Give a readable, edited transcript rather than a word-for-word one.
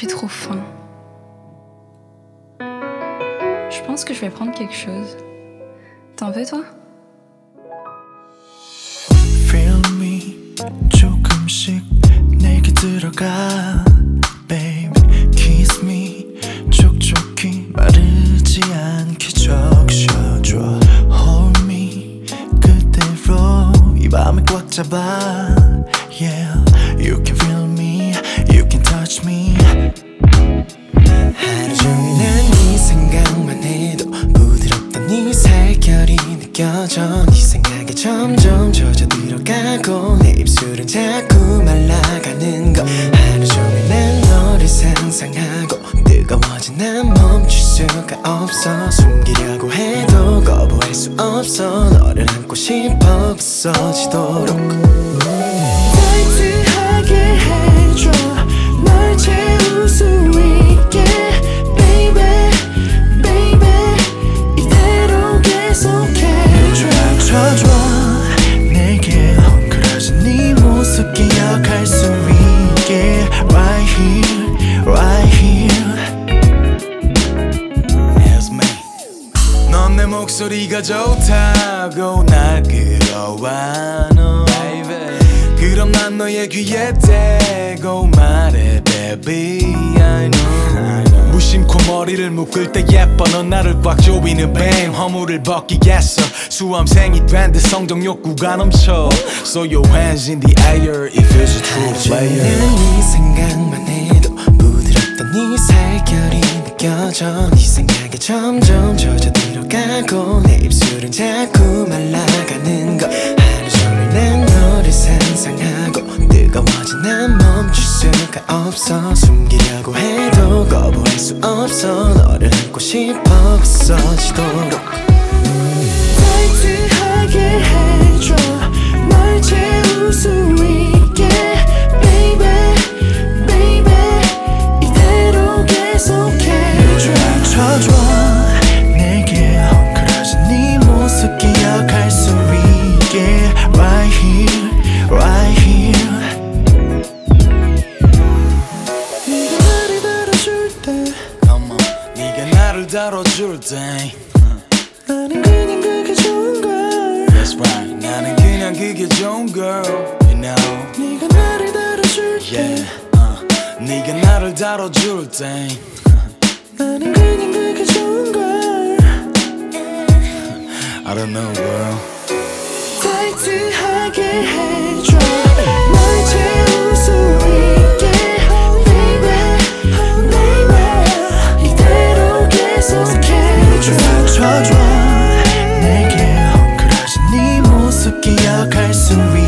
J'ai trop faim. Je pense que je vais prendre quelque chose. T'en veux, toi? Feel me 조금씩 내게 들어가 Baby kiss me 촉촉히 마르지 않게 적셔줘 Hold me 그대로 이 맘을 꽉 잡아 Yeah you can feel me you can touch me 하루 종일 난 네 생각만 해도 부드럽던 네 살결이 느껴져 네 생각에 점점 젖어들어가고 내 입술은 자꾸 말라가는 거 하루 종일 난 너를 상상하고 뜨거워진 난 멈출 수가 없어 숨기려고 해도 거부할 수 없어 너를 안고 싶어 부서지도록 타이트하게 해줘 널 채울 수 있게 Baby Baby 이대로 계속해줘 멈춰줘 내게 헝클어진 네 모습 기억할 수 있게 Right here Right here It's me 넌 내 목소리가 좋다고 날 끌어와 너 Baby 그럼 난 너의 귀에 대고 말해 baby I know 무심코 머리를 묶을 때 예뻐 넌 나를 꽉 조이는 뱀 허물을 벗기겠어 수험생이 된 듯 성적 욕구가 넘쳐 So your hands in the air if you're a true player 네 생각만 해도 부드럽던 네 살결이 느껴져 네 생각에 점점 젖어들어가고 내 입술은 자꾸 말라가는 거 하루 종일 난 너를 상상하고 뜨거워진 난 멈출 수가 없어 숨기려고 해도 거부할 수 없어 너를 안고 싶어 부서지도록 타이트하게 해줘 널 채울 수 있게 Baby Baby 이대로 계속해줘 멈춰줘 내게 헝클어진 네 모습 기억할 수 있게 Right here Right here 네가 나를 다뤄줄 때 Come on 네가 나를 다뤄줄 때 나는 그냥 그게 좋은 걸 That's right 나는 그냥 그게 좋은 girl You know 네가 나를 다뤄줄 때 Yeah 네가 나를 다뤄줄 때 나는 그냥 그게 좋은 걸 I don't know girl 타이트하게 해줘 널 채울 수 있게 Baby Baby 이대로 계속해줘 멈춰줘 내게 헝클어진 네 모습 기억할 수 있게